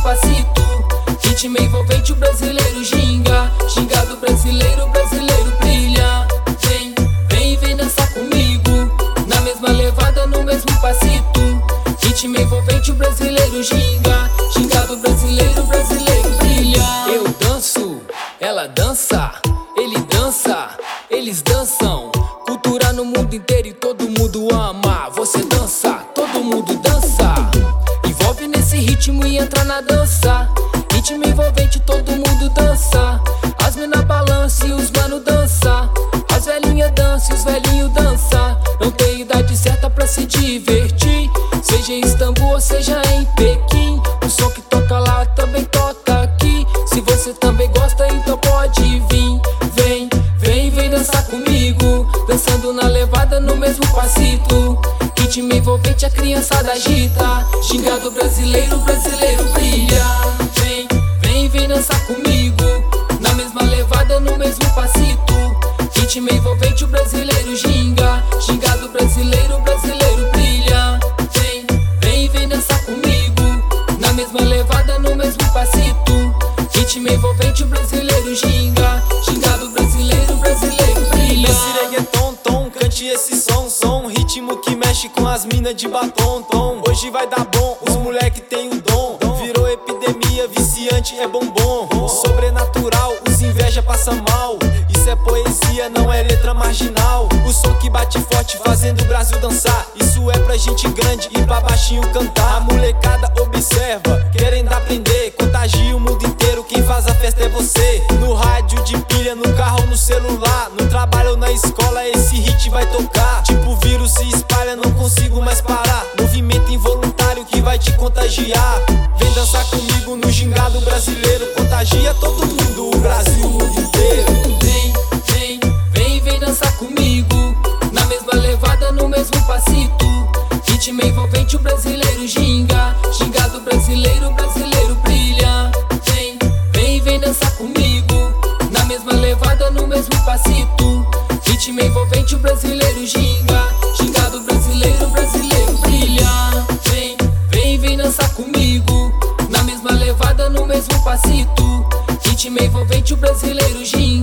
passito. Ritmo envolvente, o brasileiro ginga. Ginga do brasileiro, o brasileiro brilha. Vem dançar comigo, na mesma levada, no mesmo passito. Ritmo envolvente, o brasileiro ginga. Ginga do brasileiro, o brasileiro brilha. Eu danço, ela dança, ele dança, eles dançam. Cultura no mundo inteiro e todo mundo ama. Você dança, todo mundo dança. Envolve nesse ritmo e entra na dança. Ritmo envolvente, todo mundo dança. As mina balança e os mano dança. As velhinhas dançam e os velhinhos dança. Não tem idade certa pra se divertir, seja em Istambul ou seja em Pequim. O som que toca lá também toca aqui. Se você também gosta, então pode vir. Vem dançar comigo, dançando na levada, no mesmo passito. Ritmo envolvente, a criançada agita. Ginga do brasileiro, o brasileiro brilha. Vem dançar comigo, na mesma levada, no mesmo passito. Ritmo envolvente, o brasileiro ginga. Ginga do brasileiro, o brasileiro brilha. Vem dançar comigo, na mesma levada, no mesmo passito. Ritmo envolvente, o brasileiro ginga. Ginga do brasileiro, o brasileiro brilha. Esse reggaeton, tom, cante esse som. Ritmo que mexe com as minas de batom, tom. Hoje vai dar bom, os moleque tem o dom. Virou epidemia, viciante é bombom. Sobrenatural, os inveja passa mal. Isso é poesia, não é letra marginal. O som que bate forte fazendo o Brasil dançar. Isso é pra gente grande e pra baixinho cantar. A molecada observa, querendo aprender. Contagia o mundo inteiro, quem faz a festa é você. No rádio de pilha, no carro ou no celular. No trabalho ou na escola, esse hit vai tocar. Tipo vírus se espalha, não consigo mais parar. Movimento involuntário que vai te contagiar. Vem dançar comigo no gingado brasileiro. Contagia todo mundo, o Brasil, o mundo inteiro. Vem dançar comigo, na mesma levada, no mesmo passito. Ritmo envolvente, o brasileiro ginga. Ginga do brasileiro, o brasileiro brilha. Vem dançar comigo, na mesma levada, no mesmo passito. Ritmo envolvente, o brasileiro ginga. Ginga do brasileiro, o brasileiro brilha. Vem dançar comigo, na mesma levada, no mesmo passito. Ritmo envolvente, o brasileiro ginga.